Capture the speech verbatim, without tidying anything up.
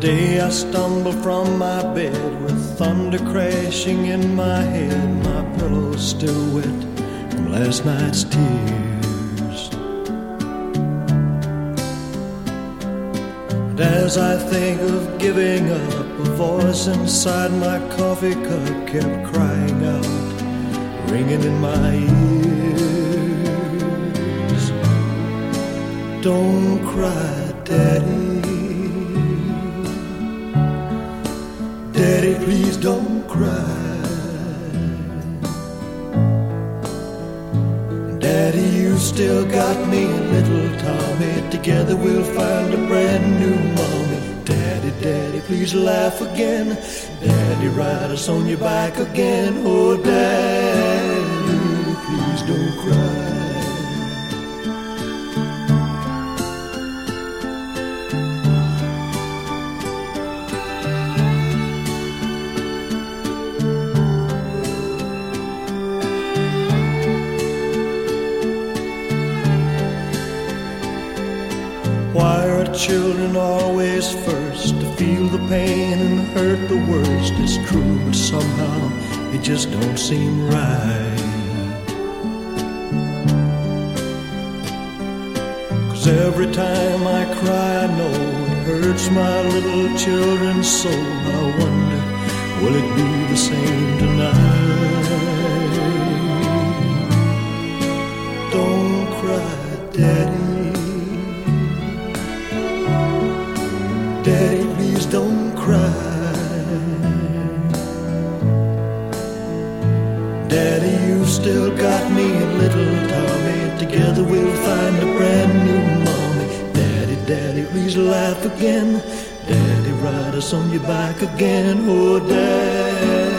Day I stumble from my bed with thunder crashing in my head, my pillow's still wet from last night's tears. And as I think of giving up, a voice inside my coffee cup kept crying out, ringing in my ears. Don't cry, Daddy. Daddy, please don't cry. Daddy, you still got me, little Tommy. Together we'll find a brand new mommy. Daddy, Daddy, please laugh again. Daddy, ride us on your back again. Oh, Daddy, please don't cry. Why are children always first to feel the pain and hurt the worst? It's true, but somehow it just don't seem right. 'Cause every time I cry I know it hurts my little children's soul. I wonder, will it be the same tonight? Don't cry, Daddy. Daddy, please don't cry. Daddy, you've still got me, little Tommy. Together we'll find a brand new mommy. Daddy, Daddy, please laugh again. Daddy, ride us on your back again. Oh, Daddy.